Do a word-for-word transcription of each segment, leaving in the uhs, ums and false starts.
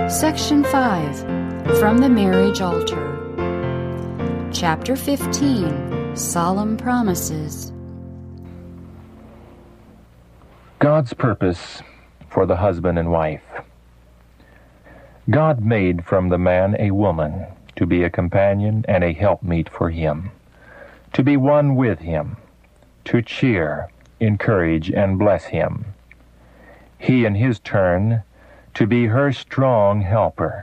Section five, From the Marriage Altar. Chapter fifteen, Solemn Promises. God's purpose for the husband and wife. God made from the man a woman to be a companion and a helpmeet for him, to be one with him, to cheer, encourage, and bless him. He, in his turn, to be her strong helper.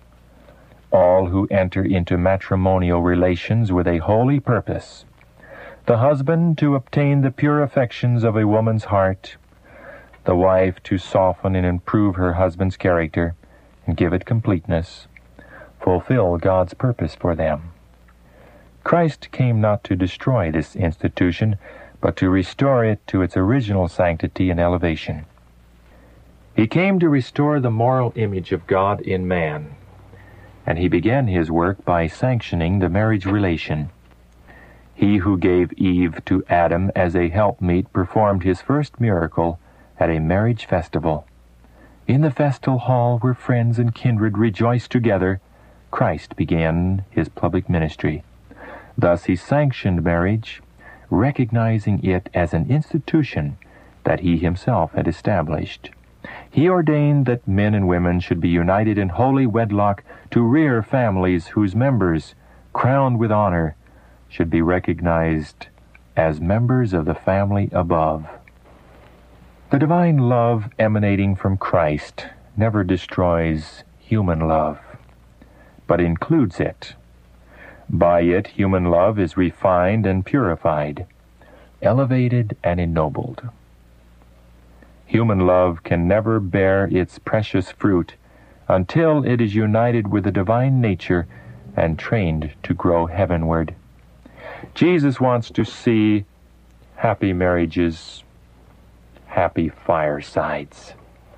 All who enter into matrimonial relations with a holy purpose, the husband to obtain the pure affections of a woman's heart, the wife to soften and improve her husband's character and give it completeness, fulfill God's purpose for them. Christ came not to destroy this institution, but to restore it to its original sanctity and elevation. He came to restore the moral image of God in man, and he began his work by sanctioning the marriage relation. He who gave Eve to Adam as a helpmeet performed his first miracle at a marriage festival. In the festal hall where friends and kindred rejoiced together, Christ began his public ministry. Thus he sanctioned marriage, recognizing it as an institution that he himself had established. He ordained that men and women should be united in holy wedlock to rear families whose members, crowned with honor, should be recognized as members of the family above. The divine love emanating from Christ never destroys human love, but includes it. By it, human love is refined and purified, elevated and ennobled. Human love can never bear its precious fruit until it is united with the divine nature and trained to grow heavenward. Jesus wants to see happy marriages, happy firesides.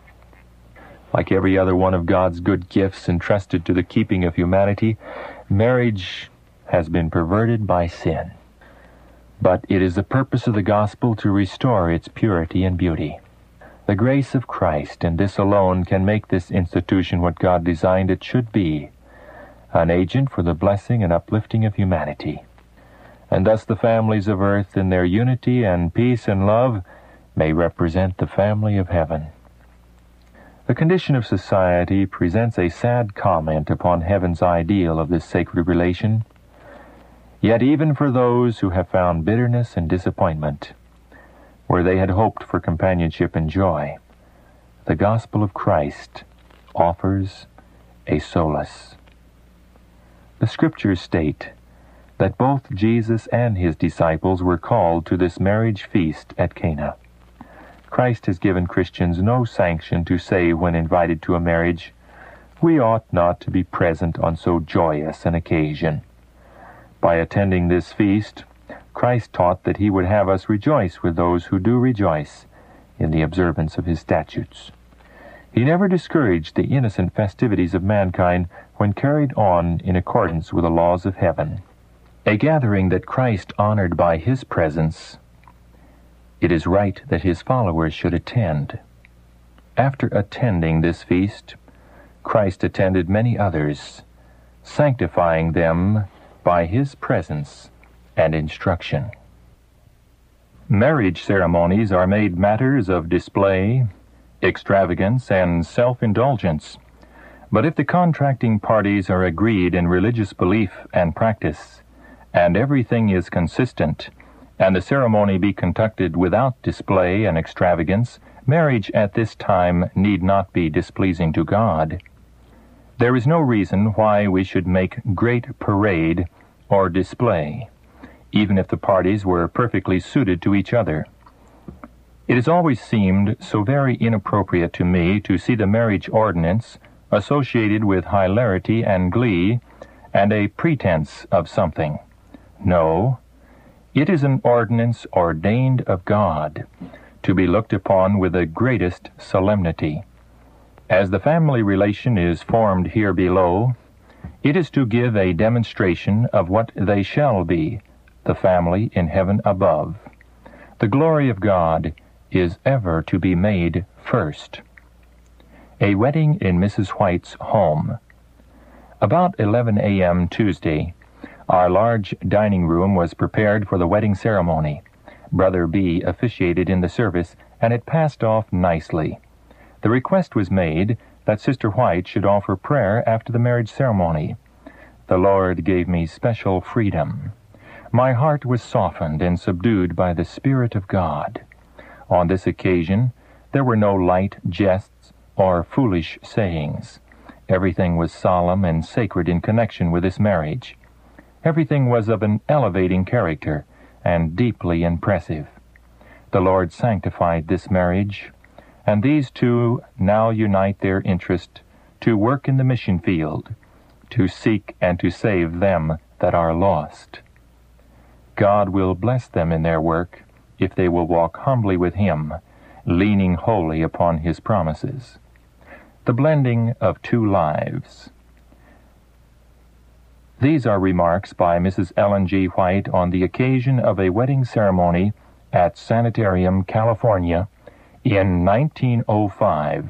Like every other one of God's good gifts entrusted to the keeping of humanity, marriage has been perverted by sin. But it is the purpose of the gospel to restore its purity and beauty. The grace of Christ, and this alone, can make this institution what God designed it should be, an agent for the blessing and uplifting of humanity. And thus the families of earth, in their unity and peace and love, may represent the family of heaven. The condition of society presents a sad comment upon heaven's ideal of this sacred relation. Yet even for those who have found bitterness and disappointment, where they had hoped for companionship and joy, the gospel of Christ offers a solace. The Scriptures state that both Jesus and his disciples were called to this marriage feast at Cana. Christ has given Christians no sanction to say when invited to a marriage, "We ought not to be present on so joyous an occasion." By attending this feast, Christ taught that he would have us rejoice with those who do rejoice in the observance of his statutes. He never discouraged the innocent festivities of mankind when carried on in accordance with the laws of heaven. A gathering that Christ honored by his presence, it is right that his followers should attend. After attending this feast, Christ attended many others, sanctifying them by his presence and instruction. Marriage ceremonies are made matters of display, extravagance, and self-indulgence. But if the contracting parties are agreed in religious belief and practice, and everything is consistent, and the ceremony be conducted without display and extravagance, marriage at this time need not be displeasing to God. There is no reason why we should make great parade or display, even if the parties were perfectly suited to each other. It has always seemed so very inappropriate to me to see the marriage ordinance associated with hilarity and glee and a pretense of something. No, it is an ordinance ordained of God, to be looked upon with the greatest solemnity. As the family relation is formed here below, it is to give a demonstration of what they shall be, the family in heaven above. The glory of God is ever to be made first. A wedding in Missus White's home. About eleven a.m. Tuesday, our large dining room was prepared for the wedding ceremony. Brother B. officiated in the service, and it passed off nicely. The request was made that Sister White should offer prayer after the marriage ceremony. The Lord gave me special freedom. My heart was softened and subdued by the Spirit of God. On this occasion, there were no light jests or foolish sayings. Everything was solemn and sacred in connection with this marriage. Everything was of an elevating character and deeply impressive. The Lord sanctified this marriage, and these two now unite their interest to work in the mission field, to seek and to save them that are lost. God will bless them in their work if they will walk humbly with Him, leaning wholly upon His promises. The blending of two lives. These are remarks by Missus Ellen G. White on the occasion of a wedding ceremony at Sanitarium, California, in nineteen oh five.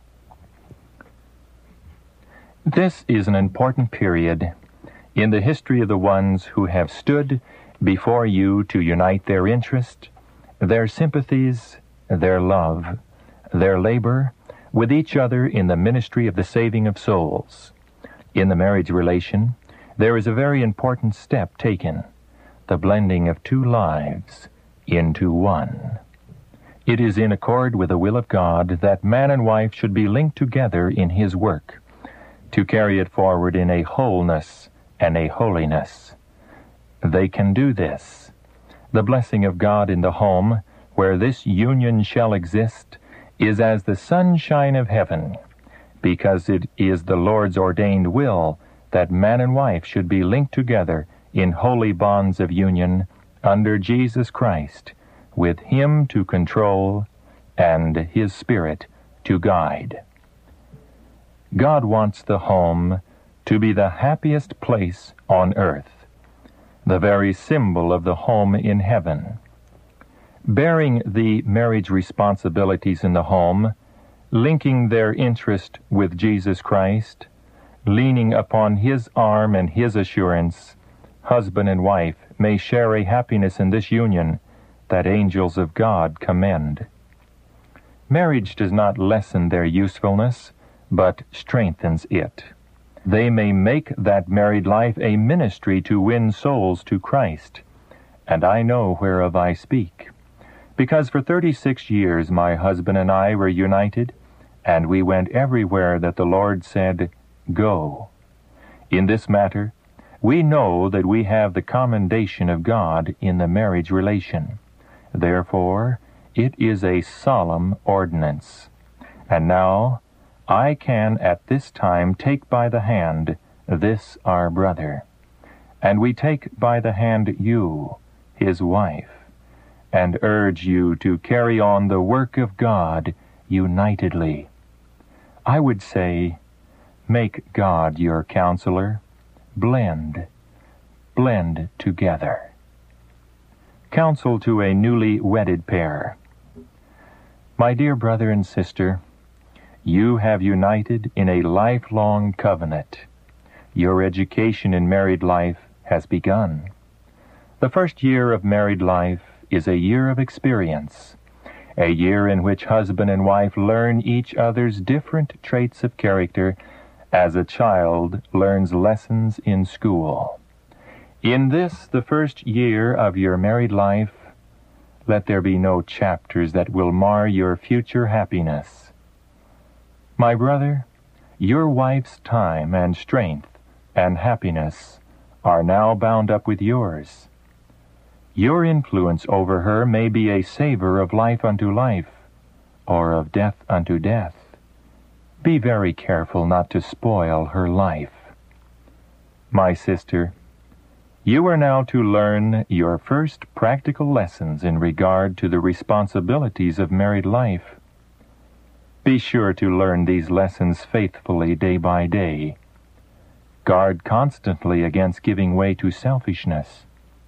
This is an important period in the history of the ones who have stood before you to unite their interest, their sympathies, their love, their labor, with each other in the ministry of the saving of souls. In the marriage relation, there is a very important step taken, the blending of two lives into one. It is in accord with the will of God that man and wife should be linked together in His work, to carry it forward in a wholeness and a holiness. They can do this. The blessing of God in the home, where this union shall exist, is as the sunshine of heaven, because it is the Lord's ordained will that man and wife should be linked together in holy bonds of union under Jesus Christ, with Him to control and His Spirit to guide. God wants the home to be the happiest place on earth, the very symbol of the home in heaven. Bearing the marriage responsibilities in the home, linking their interest with Jesus Christ, leaning upon His arm and His assurance, husband and wife may share a happiness in this union that angels of God commend. Marriage does not lessen their usefulness, but strengthens it. They may make that married life a ministry to win souls to Christ, and I know whereof I speak. Because for thirty-six years my husband and I were united, and we went everywhere that the Lord said, "Go." In this matter, we know that we have the commendation of God in the marriage relation. Therefore, it is a solemn ordinance. And now, I can at this time take by the hand this our brother, and we take by the hand you, his wife, and urge you to carry on the work of God unitedly. I would say, make God your counselor. Blend, blend together. Counsel to a newly wedded pair. My dear brother and sister, you have united in a lifelong covenant. Your education in married life has begun. The first year of married life is a year of experience, a year in which husband and wife learn each other's different traits of character as a child learns lessons in school. In this, the first year of your married life, let there be no chapters that will mar your future happiness. My brother, your wife's time and strength and happiness are now bound up with yours. Your influence over her may be a savor of life unto life, or of death unto death. Be very careful not to spoil her life. My sister, you are now to learn your first practical lessons in regard to the responsibilities of married life. Be sure to learn these lessons faithfully day by day. Guard constantly against giving way to selfishness.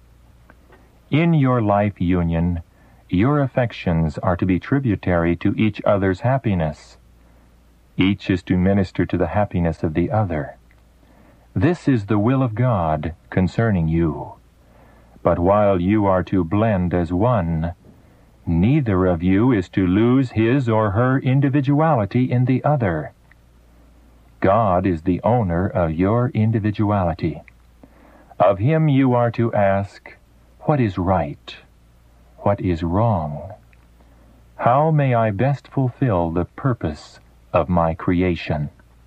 In your life union, your affections are to be tributary to each other's happiness. Each is to minister to the happiness of the other. This is the will of God concerning you. But while you are to blend as one, neither of you is to lose his or her individuality in the other. God is the owner of your individuality. Of him you are to ask, what is right? What is wrong? How may I best fulfill the purpose of my creation?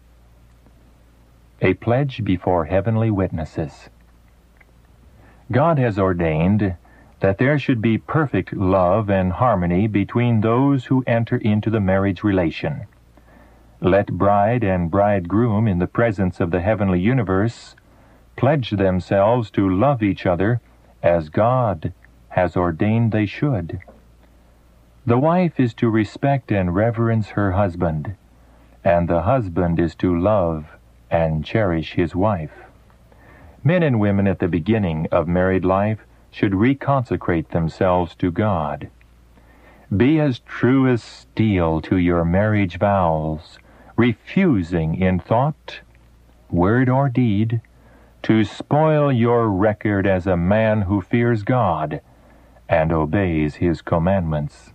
A pledge before heavenly witnesses. God has ordained that there should be perfect love and harmony between those who enter into the marriage relation. Let bride and bridegroom, in the presence of the heavenly universe, pledge themselves to love each other as God has ordained they should. The wife is to respect and reverence her husband, and the husband is to love and cherish his wife. Men and women at the beginning of married life should reconsecrate themselves to God. Be as true as steel to your marriage vows, refusing in thought, word, or deed to spoil your record as a man who fears God and obeys his commandments.